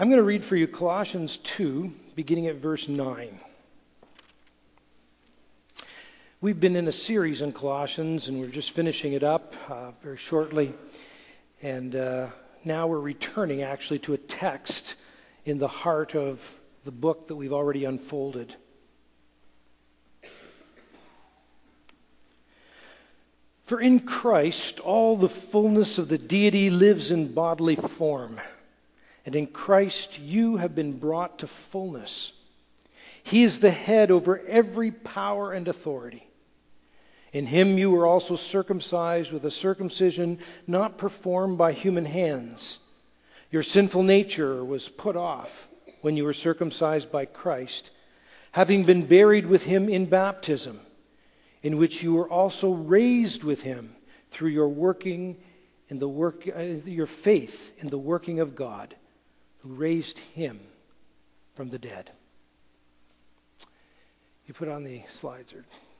I'm going to read for you Colossians 2, beginning at verse 9. We've been in a series on Colossians, and we're just finishing it up very shortly. And now we're returning actually to a text in the heart of the book that we've already unfolded. For in Christ all the fullness of the deity lives in bodily form. And in Christ you have been brought to fullness. He is the head over every power and authority. In him you were also circumcised with a circumcision not performed by human hands. Your sinful nature was put off when you were circumcised by Christ, having been buried with him in baptism, in which you were also raised with him through your faith in the working of God, who raised him from the dead. You put on the slides.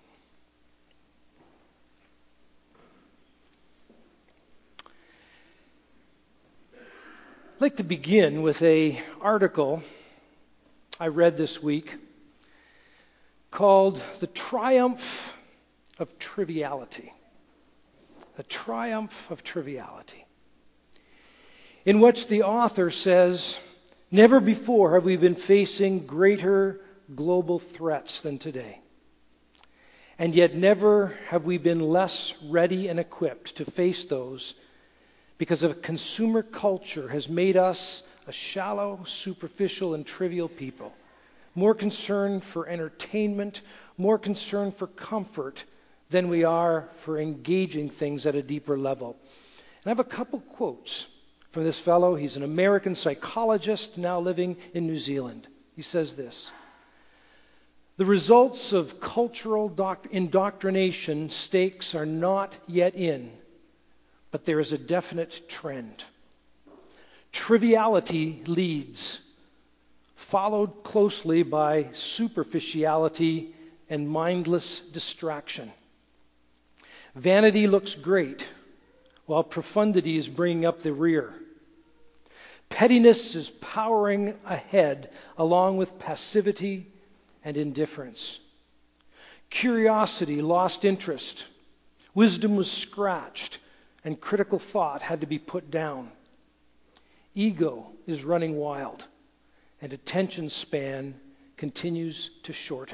I'd like to begin with an article I read this week called The Triumph of Triviality. The Triumph of Triviality. In which the author says, never before have we been facing greater global threats than today. And yet never have we been less ready and equipped to face those, because a consumer culture has made us a shallow, superficial, and trivial people, more concerned for entertainment, more concerned for comfort than we are for engaging things at a deeper level. And I have a couple quotes from this fellow. He's an American psychologist now living in New Zealand. He says this: the results of cultural indoctrination stakes are not yet in, but there is a definite trend. Triviality leads, followed closely by superficiality and mindless distraction. Vanity looks great, while profundity is bringing up the rear. Pettiness is powering ahead along with passivity and indifference. Curiosity lost interest. Wisdom was scratched, and critical thought had to be put down. Ego is running wild, and attention span continues to shorten.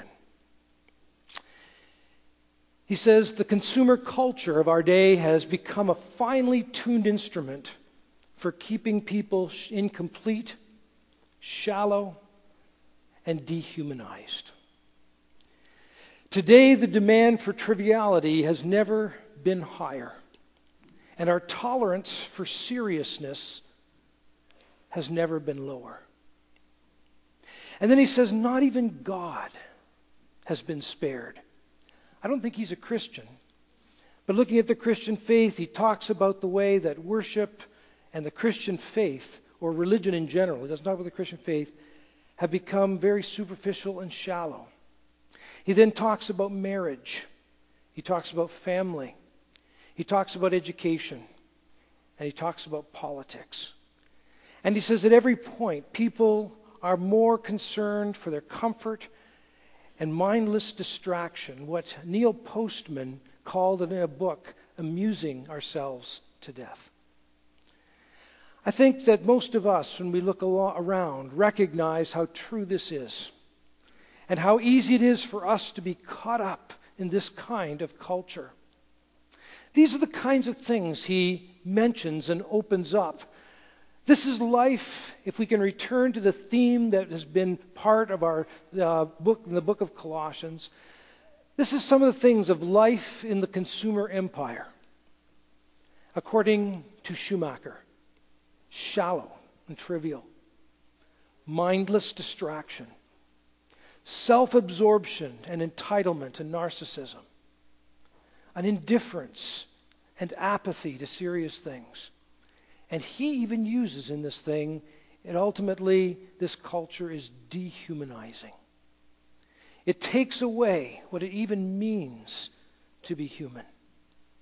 He says the consumer culture of our day has become a finely tuned instrument for keeping people incomplete, shallow, and dehumanized. Today, the demand for triviality has never been higher, and our tolerance for seriousness has never been lower. And then he says, not even God has been spared. I don't think he's a Christian. But looking at the Christian faith, he talks about the way that worship and the Christian faith, or religion in general, he doesn't talk about the Christian faith, have become very superficial and shallow. He then talks about marriage. He talks about family. He talks about education. And he talks about politics. And he says at every point, people are more concerned for their comfort and mindless distraction, what Neil Postman called in a book, amusing ourselves to death. I think that most of us, when we look around, recognize how true this is, and how easy it is for us to be caught up in this kind of culture. These are the kinds of things he mentions and opens up. This is life, if we can return to the theme that has been part of our book, in the book of Colossians. This is some of the things of life in the consumer empire. According to Schumacher, shallow and trivial, mindless distraction, self-absorption and entitlement and narcissism, an indifference and apathy to serious things. And he even uses in this thing, and ultimately this culture is dehumanizing. It takes away what it even means to be human.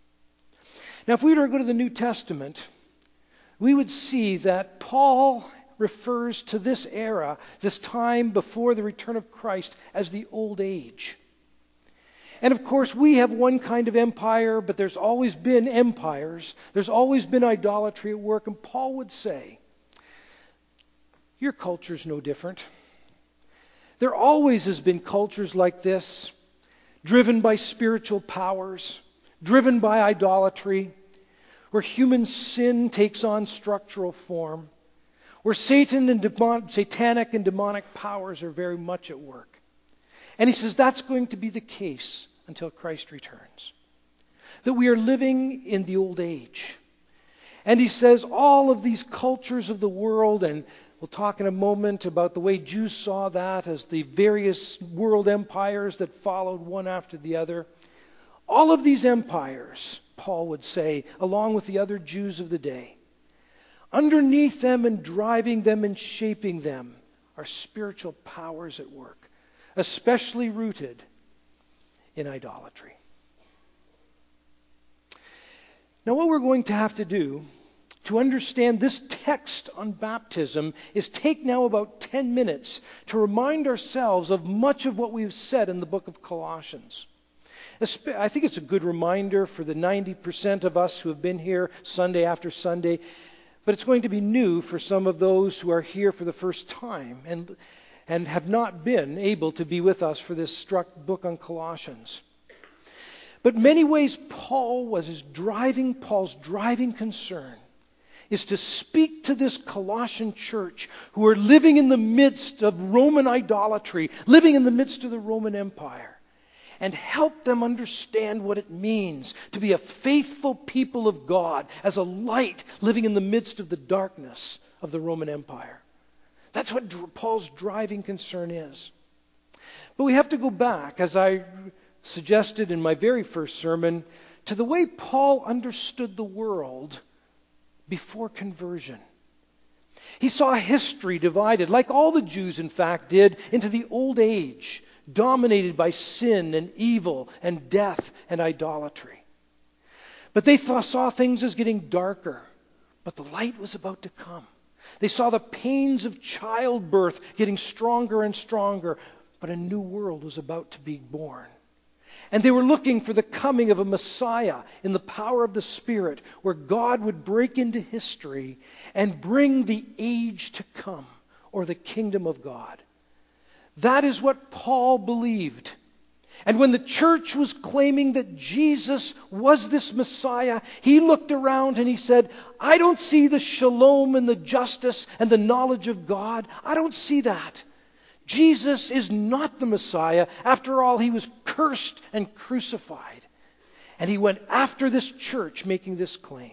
Now, if we were to go to the New Testament, we would see that Paul refers to this era, this time before the return of Christ, as the old age. And of course, we have one kind of empire, but there's always been empires. There's always been idolatry at work. And Paul would say, your culture's no different. There always has been cultures like this, driven by spiritual powers, driven by idolatry, where human sin takes on structural form, where Satan and satanic and demonic powers are very much at work. And he says that's going to be the case until Christ returns. That we are living in the old age. And he says all of these cultures of the world, and we'll talk in a moment about the way Jews saw that as the various world empires that followed one after the other. All of these empires, Paul would say, along with the other Jews of the day, underneath them and driving them and shaping them are spiritual powers at work, especially rooted in idolatry. Now, what we're going to have to do to understand this text on baptism is take now about 10 minutes to remind ourselves of much of what we've said in the book of Colossians. I think it's a good reminder for the 90% of us who have been here Sunday after Sunday, but it's going to be new for some of those who are here for the first time and have not been able to be with us for this book on Colossians. But in many ways, Paul's driving concern is to speak to this Colossian church who are living in the midst of Roman idolatry, living in the midst of the Roman Empire, and help them understand what it means to be a faithful people of God as a light living in the midst of the darkness of the Roman Empire. That's what Paul's driving concern is. But we have to go back, as I suggested in my very first sermon, to the way Paul understood the world before conversion. He saw history divided, like all the Jews in fact did, into the old age, dominated by sin and evil and death and idolatry. But they saw things as getting darker, but the light was about to come. They saw the pains of childbirth getting stronger and stronger, but a new world was about to be born. And they were looking for the coming of a Messiah in the power of the Spirit, where God would break into history and bring the age to come, or the kingdom of God. That is what Paul believed. And when the church was claiming that Jesus was this Messiah, he looked around and he said, I don't see the shalom and the justice and the knowledge of God. I don't see that. Jesus is not the Messiah. After all, he was cursed and crucified. And he went after this church making this claim.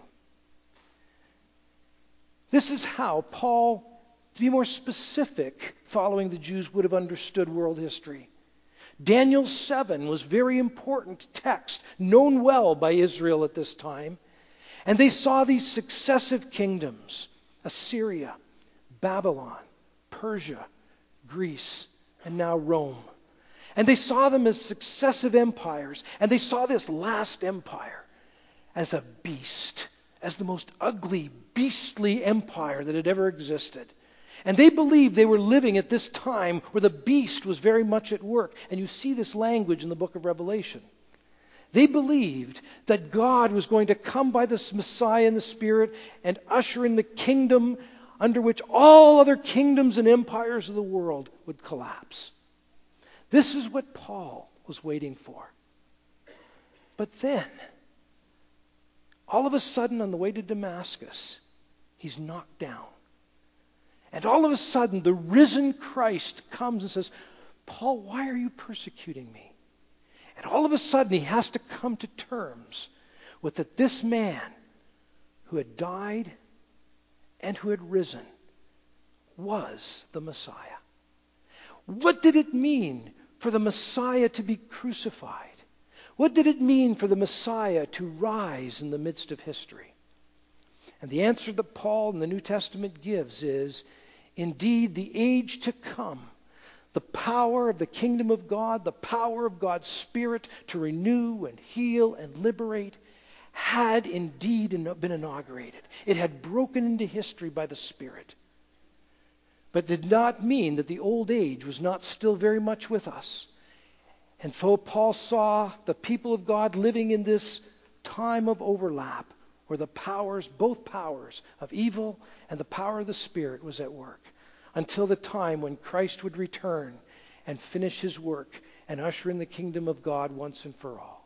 This is how Paul, to be more specific, following the Jews, would have understood world history. Daniel 7 was a very important text, known well by Israel at this time. And they saw these successive kingdoms, Assyria, Babylon, Persia, Greece, and now Rome. And they saw them as successive empires. And they saw this last empire as a beast, as the most ugly, beastly empire that had ever existed. And they believed they were living at this time where the beast was very much at work. And you see this language in the book of Revelation. They believed that God was going to come by this Messiah in the Spirit and usher in the kingdom under which all other kingdoms and empires of the world would collapse. This is what Paul was waiting for. But then, all of a sudden on the way to Damascus, he's knocked down. And all of a sudden, the risen Christ comes and says, Paul, why are you persecuting me? And all of a sudden, he has to come to terms with that this man who had died and who had risen was the Messiah. What did it mean for the Messiah to be crucified? What did it mean for the Messiah to rise in the midst of history? And the answer that Paul in the New Testament gives is, indeed, the age to come, the power of the kingdom of God, the power of God's Spirit to renew and heal and liberate, had indeed been inaugurated. It had broken into history by the Spirit. but did not mean that the old age was not still very much with us. And so Paul saw the people of God living in this time of overlap where the powers, both powers of evil and the power of the Spirit was at work until the time when Christ would return and finish his work and usher in the kingdom of God once and for all.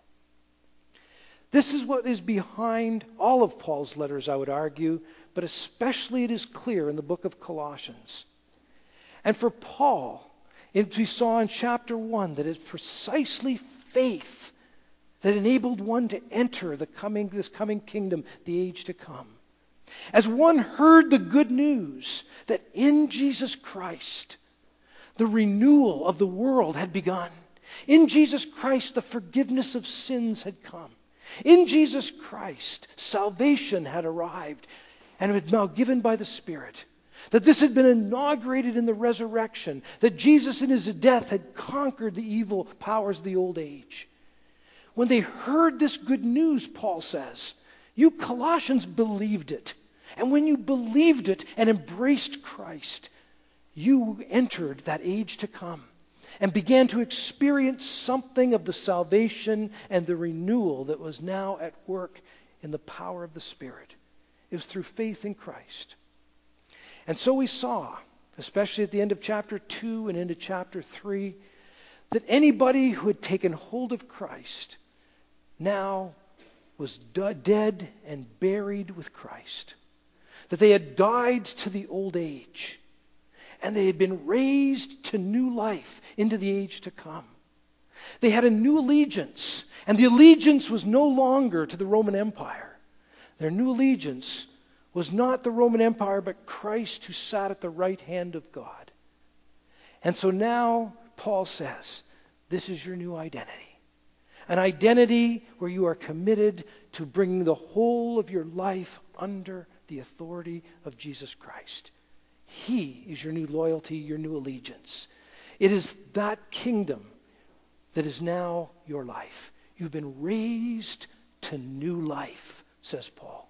This is what is behind all of Paul's letters, I would argue, but especially it is clear in the book of Colossians. And for Paul, as we saw in chapter 1, that it's precisely faith that enabled one to enter this coming kingdom, the age to come. As one heard the good news that in Jesus Christ, the renewal of the world had begun. In Jesus Christ, the forgiveness of sins had come. In Jesus Christ, salvation had arrived and was now given by the Spirit. That this had been inaugurated in the resurrection. That Jesus in his death had conquered the evil powers of the old age. When they heard this good news, Paul says, you Colossians believed it. And when you believed it and embraced Christ, you entered that age to come and began to experience something of the salvation and the renewal that was now at work in the power of the Spirit. It was through faith in Christ. And so we saw, especially at the end of chapter 2 and into chapter 3, that anybody who had taken hold of Christ now was dead and buried with Christ. That they had died to the old age. And they had been raised to new life into the age to come. They had a new allegiance. And the allegiance was no longer to the Roman Empire. Their new allegiance was not the Roman Empire, but Christ who sat at the right hand of God. And so now Paul says, this is your new identity. An identity where you are committed to bringing the whole of your life under the authority of Jesus Christ. He is your new loyalty, your new allegiance. It is that kingdom that is now your life. You've been raised to new life, says Paul.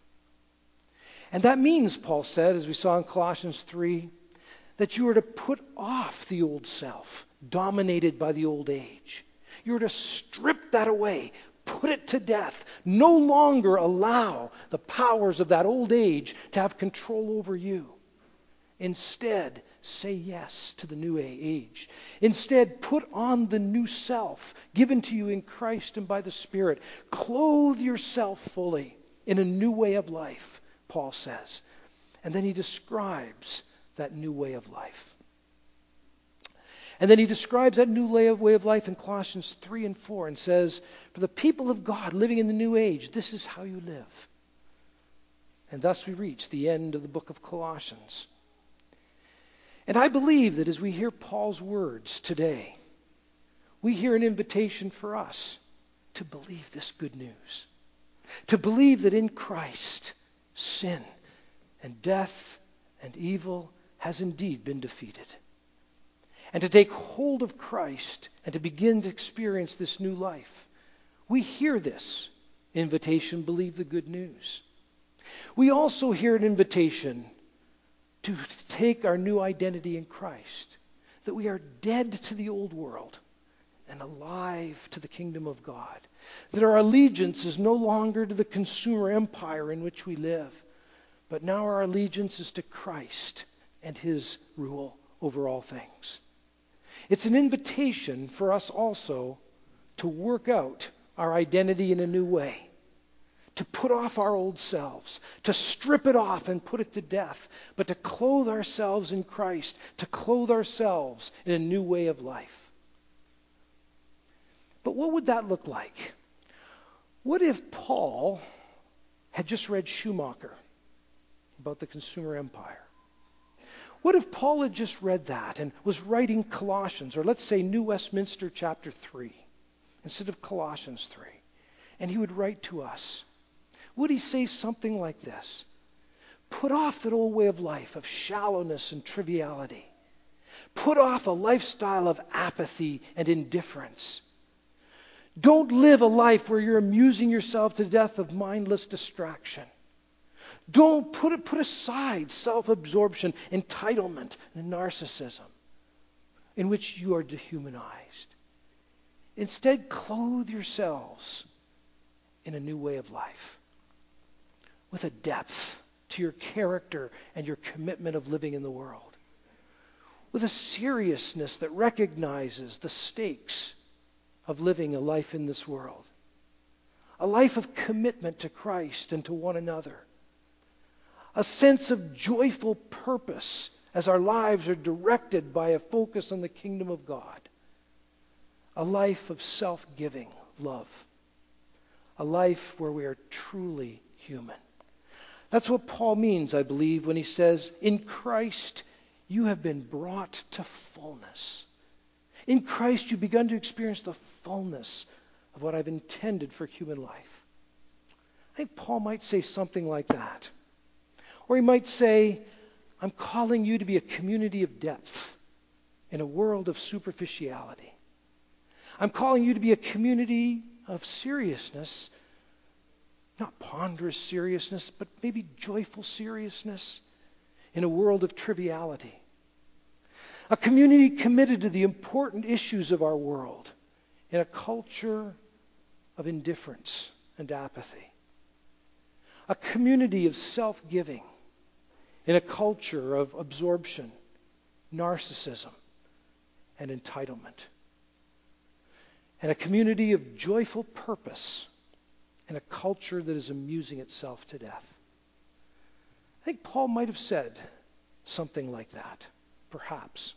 And that means, Paul said, as we saw in Colossians 3, that you are to put off the old self, dominated by the old age. You're to strip that away, put it to death. No longer allow the powers of that old age to have control over you. Instead, say yes to the new age. Instead, put on the new self given to you in Christ and by the Spirit. Clothe yourself fully in a new way of life, Paul says. And then he describes that new way of life. And then he describes that new way of life in Colossians 3 and 4 and says, for the people of God living in the new age, this is how you live. And thus we reach the end of the book of Colossians. And I believe that as we hear Paul's words today, we hear an invitation for us to believe this good news. To believe that in Christ, sin and death and evil has indeed been defeated. And to take hold of Christ and to begin to experience this new life. We hear this invitation, believe the good news. We also hear an invitation to take our new identity in Christ. That we are dead to the old world and alive to the kingdom of God. That our allegiance is no longer to the consumer empire in which we live, but now our allegiance is to Christ and his rule over all things. It's an invitation for us also to work out our identity in a new way. To put off our old selves, to strip it off and put it to death, but to clothe ourselves in Christ, to clothe ourselves in a new way of life. But what would that look like? What if Paul had just read Schumacher about the consumer empire? What if Paul had just read that and was writing Colossians, or let's say New Westminster chapter 3, instead of Colossians 3, and he would write to us? Would he say something like this? Put off that old way of life, of shallowness and triviality. Put off a lifestyle of apathy and indifference. Don't live a life where you're amusing yourself to death of mindless distraction. Don't put aside self-absorption, entitlement, and narcissism in which you are dehumanized. Instead, clothe yourselves in a new way of life with a depth to your character and your commitment of living in the world, with a seriousness that recognizes the stakes of living a life in this world, a life of commitment to Christ and to one another, a sense of joyful purpose as our lives are directed by a focus on the kingdom of God, a life of self-giving love, a life where we are truly human. That's what Paul means, I believe, when he says, in Christ you have been brought to fullness. In Christ you've begun to experience the fullness of what I've intended for human life. I think Paul might say something like that. Or he might say, I'm calling you to be a community of depth in a world of superficiality. I'm calling you to be a community of seriousness, not ponderous seriousness, but maybe joyful seriousness in a world of triviality. A community committed to the important issues of our world in a culture of indifference and apathy. A community of self-giving in a culture of absorption, narcissism, and entitlement. And a community of joyful purpose in a culture that is amusing itself to death. I think Paul might have said something like that, perhaps.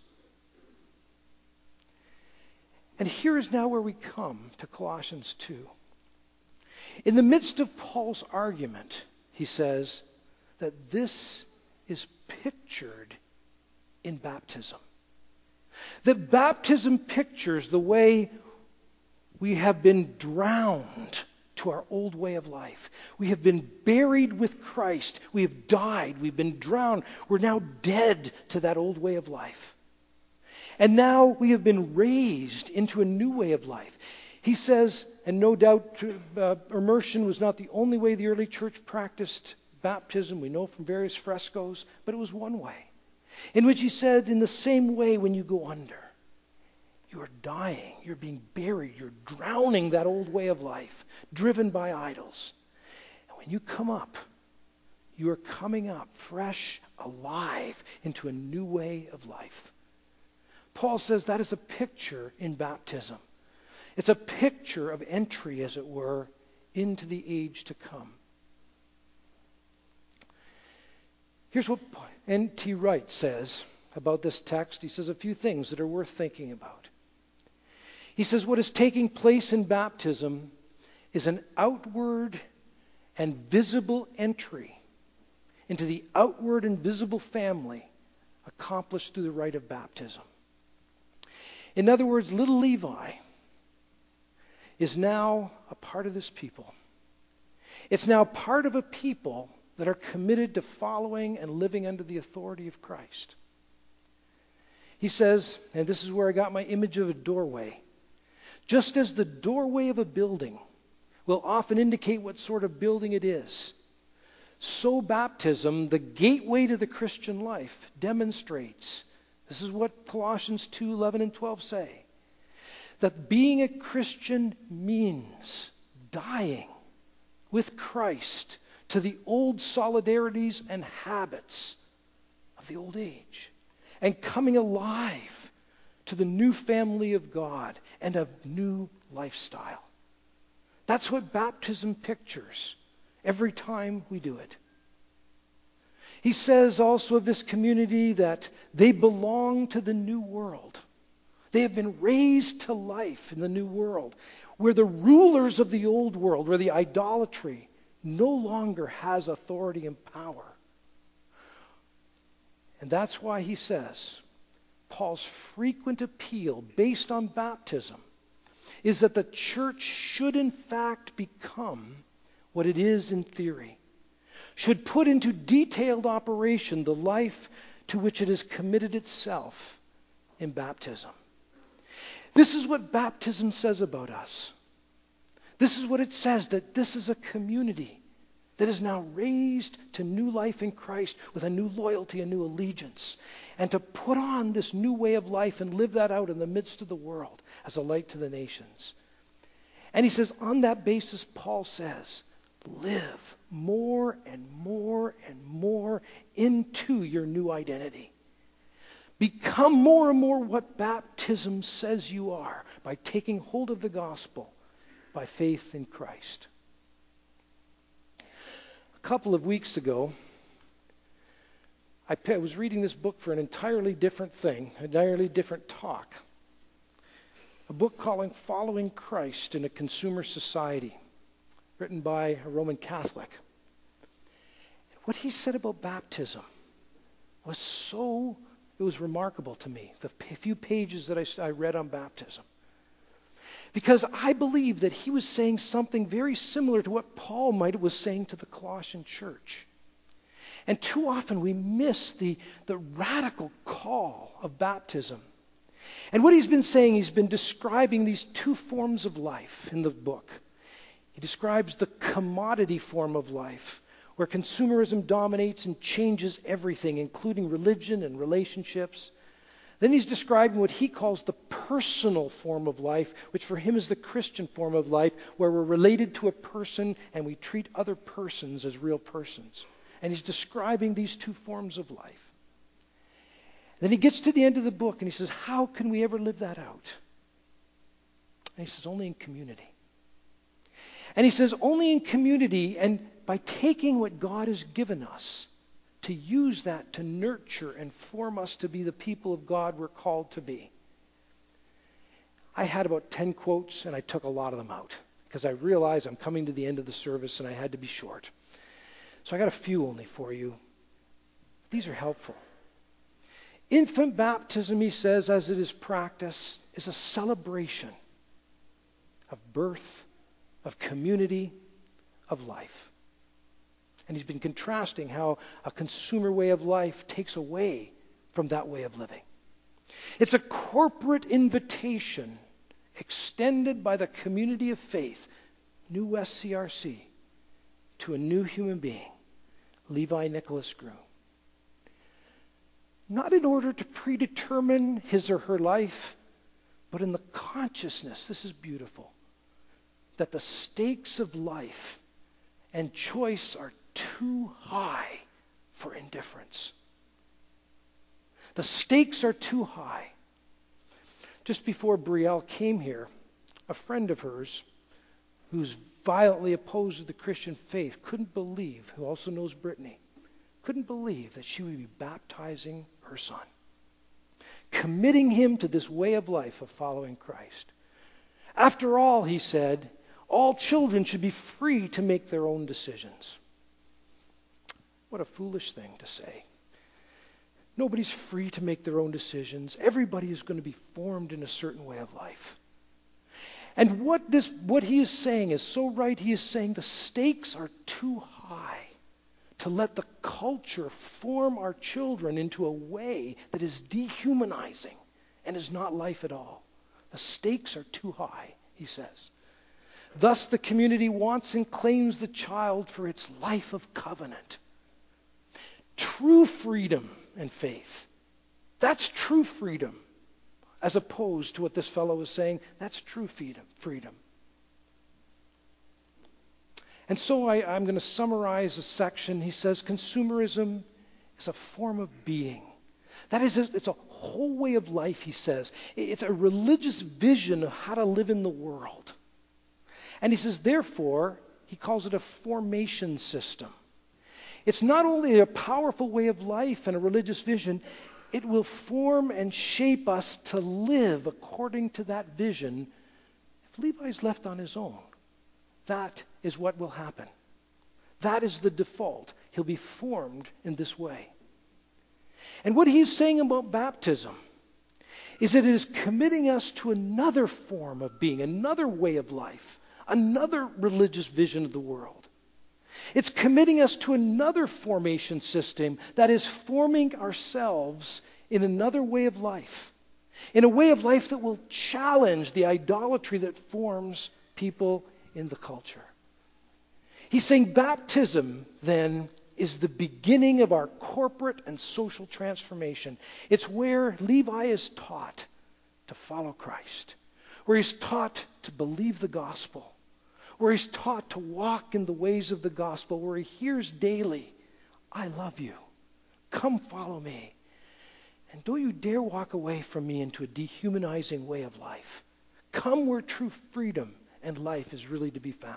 And here is now where we come to Colossians 2. In the midst of Paul's argument, he says that this is pictured in baptism. That baptism pictures the way we have been drowned to our old way of life. We have been buried with Christ. We have died. We've been drowned. We're now dead to that old way of life. And now we have been raised into a new way of life. He says, and no doubt immersion was not the only way the early church practiced baptism. We know from various frescoes, but it was one way. In which he said, in the same way when you go under, you are dying, you're being buried, you're drowning that old way of life, driven by idols. And when you come up, you are coming up fresh, alive, into a new way of life. Paul says that is a picture in baptism. It's a picture of entry, as it were, into the age to come. Here's what N.T. Wright says about this text. He says a few things that are worth thinking about. He says what is taking place in baptism is an outward and visible entry into the outward and visible family accomplished through the rite of baptism. In other words, little Levi is now a part of this people. It's now part of a people that are committed to following and living under the authority of Christ. He says, and this is where I got my image of a doorway, just as the doorway of a building will often indicate what sort of building it is, so baptism, the gateway to the Christian life, demonstrates, this is what Colossians 2:11 and 12 say, that being a Christian means dying with Christ to the old solidarities and habits of the old age, and coming alive to the new family of God and a new lifestyle. That's what baptism pictures every time we do it. He says also of this community that they belong to the new world. They have been raised to life in the new world, where the rulers of the old world, where the idolatry no longer has authority and power. And that's why he says, Paul's frequent appeal based on baptism is that the church should in fact become what it is in theory, should put into detailed operation the life to which it has committed itself in baptism. This is what baptism says about us. This is what it says, that this is a community that is now raised to new life in Christ with a new loyalty, a new allegiance, and to put on this new way of life and live that out in the midst of the world as a light to the nations. And he says, on that basis, Paul says, live more and more and more into your new identity. Become more and more what baptism says you are by taking hold of the gospel by faith in Christ. A couple of weeks ago, I was reading this book for an entirely different thing, an entirely different talk. A book called Following Christ in a Consumer Society, written by a Roman Catholic. What he said about baptism it was remarkable to me, the few pages that I read on baptism. Because I believe that he was saying something very similar to what Paul was saying to the Colossian church. And too often we miss the radical call of baptism. And what he's been saying, he's been describing these two forms of life in the book. He describes the commodity form of life, where consumerism dominates and changes everything, including religion and relationships. Then he's describing what he calls the personal form of life, which for him is the Christian form of life, where we're related to a person and we treat other persons as real persons. And he's describing these two forms of life. Then he gets to the end of the book and he says, how can we ever live that out? And he says, only in community. And he says, only in community, and by taking what God has given us, to use that to nurture and form us to be the people of God we're called to be. I had about 10 quotes, and I took a lot of them out, because I realized I'm coming to the end of the service, and I had to be short. So I got a few only for you. These are helpful. Infant baptism, he says, as it is practiced, is a celebration of birth, of community, of life. And he's been contrasting how a consumer way of life takes away from that way of living. It's a corporate invitation extended by the community of faith, New West CRC, to a new human being, Levi Nicholas Grew. Not in order to predetermine his or her life, but in the consciousness, this is beautiful, that the stakes of life and choice are too high for indifference. The stakes are too high. Just before Brielle came here, a friend of hers who's violently opposed to the Christian faith who also knows Brittany, couldn't believe that she would be baptizing her son, committing him to this way of life of following Christ. After all, he said, all children should be free to make their own decisions. What a foolish thing to say. Nobody's free to make their own decisions. Everybody is going to be formed in a certain way of life. And what he is saying is so right. He is saying the stakes are too high to let the culture form our children into a way that is dehumanizing and is not life at all. The stakes are too high, he says. Thus, the community wants and claims the child for its life of covenant. True freedom and faith. That's true freedom. As opposed to what this fellow is saying, that's true freedom. And so I'm going to summarize a section. He says consumerism is a form of being. That is, it's a whole way of life, he says. It's a religious vision of how to live in the world. And he says, therefore, he calls it a formation system. It's not only a powerful way of life and a religious vision, it will form and shape us to live according to that vision. If Levi's left on his own, that is what will happen. That is the default. He'll be formed in this way. And what he's saying about baptism is that it is committing us to another form of being, another way of life, another religious vision of the world. It's committing us to another formation system that is forming ourselves in another way of life, in a way of life that will challenge the idolatry that forms people in the culture. He's saying baptism, then, is the beginning of our corporate and social transformation. It's where Levi is taught to follow Christ, where he's taught to believe the gospel, where he's taught to walk in the ways of the gospel, where he hears daily, I love you. Come follow me. And don't you dare walk away from me into a dehumanizing way of life. Come where true freedom and life is really to be found.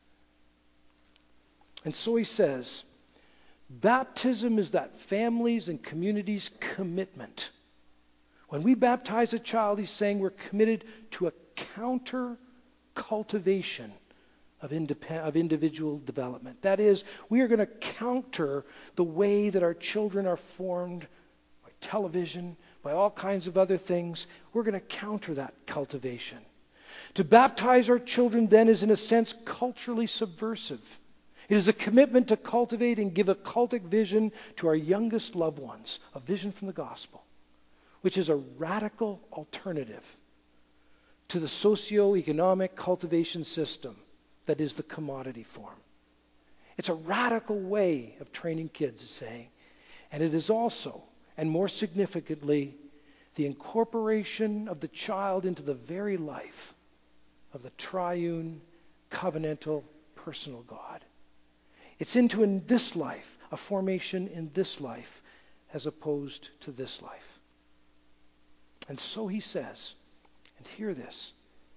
And so he says, baptism is that family's and community's commitment. When we baptize a child, he's saying we're committed to a counter-cultivation of individual development. That is, we are going to counter the way that our children are formed by television, by all kinds of other things. We're going to counter that cultivation. To baptize our children, then, is in a sense culturally subversive. It is a commitment to cultivate and give a cultic vision to our youngest loved ones, a vision from the gospel, which is a radical alternative to the socio-economic cultivation system that is the commodity form. It's a radical way of training kids, is saying. And it is also, and more significantly, the incorporation of the child into the very life of the triune, covenantal, personal God. It's into in this life, a formation in this life, as opposed to this life. And so he says, and hear this,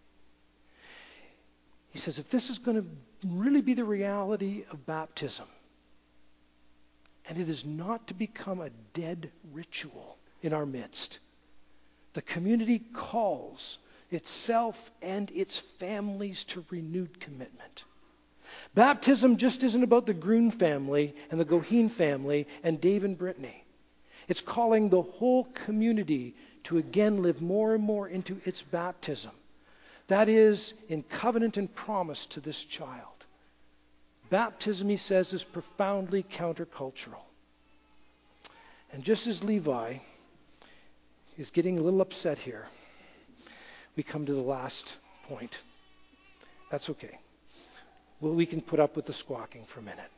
he says, if this is going to really be the reality of baptism, and it is not to become a dead ritual in our midst, the community calls itself and its families to renewed commitment. Baptism just isn't about the Groon family and the Goheen family and Dave and Brittany. It's calling the whole community to again live more and more into its baptism. That is, in covenant and promise to this child. Baptism, he says, is profoundly countercultural. And just as Levi is getting a little upset here, we come to the last point. That's okay. Well, we can put up with the squawking for a minute.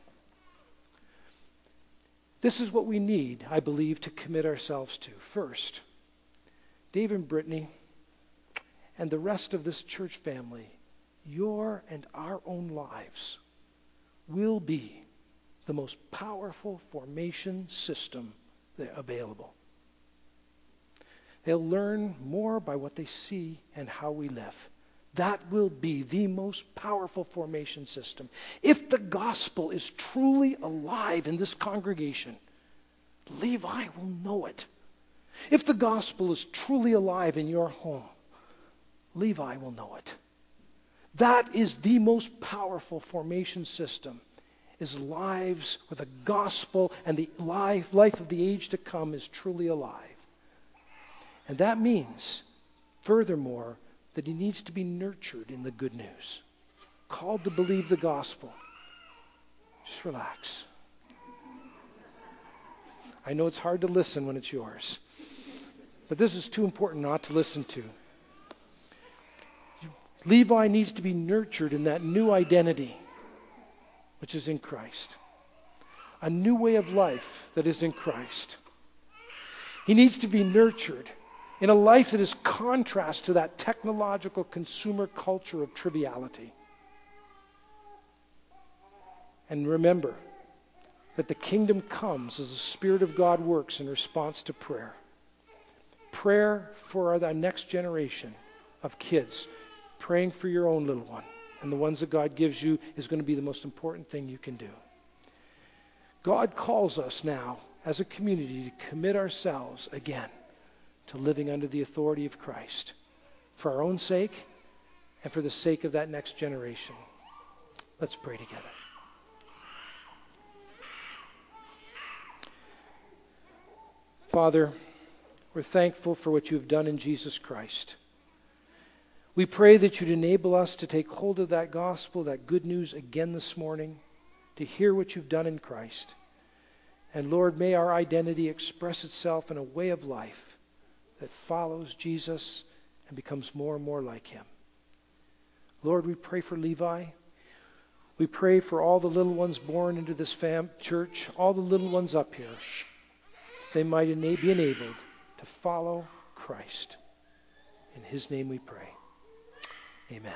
This is what we need, I believe, to commit ourselves to. First, Dave and Brittany and the rest of this church family, your and our own lives will be the most powerful formation system available. They'll learn more by what they see and how we live. That will be the most powerful formation system. If the gospel is truly alive in this congregation, Levi will know it. If the gospel is truly alive in your home, Levi will know it. That is the most powerful formation system, is lives where the gospel and the life of the age to come is truly alive. And that means, furthermore, that he needs to be nurtured in the good news, called to believe the gospel. Just relax. I know it's hard to listen when it's yours, but this is too important not to listen to. Levi needs to be nurtured in that new identity, which is in Christ. A new way of life that is in Christ. He needs to be nurtured in a life that is contrast to that technological consumer culture of triviality. And remember that the kingdom comes as the Spirit of God works in response to prayer. Prayer for the next generation of kids. Praying for your own little one and the ones that God gives you is going to be the most important thing you can do. God calls us now as a community to commit ourselves again to living under the authority of Christ for our own sake and for the sake of that next generation. Let's pray together. Father, we're thankful for what you have done in Jesus Christ. We pray that you'd enable us to take hold of that gospel, that good news again this morning, to hear what you've done in Christ. And Lord, may our identity express itself in a way of life that follows Jesus and becomes more and more like him. Lord, we pray for Levi. We pray for all the little ones born into this church, all the little ones up here, that they might be enabled to follow Christ. In his name we pray. Amen.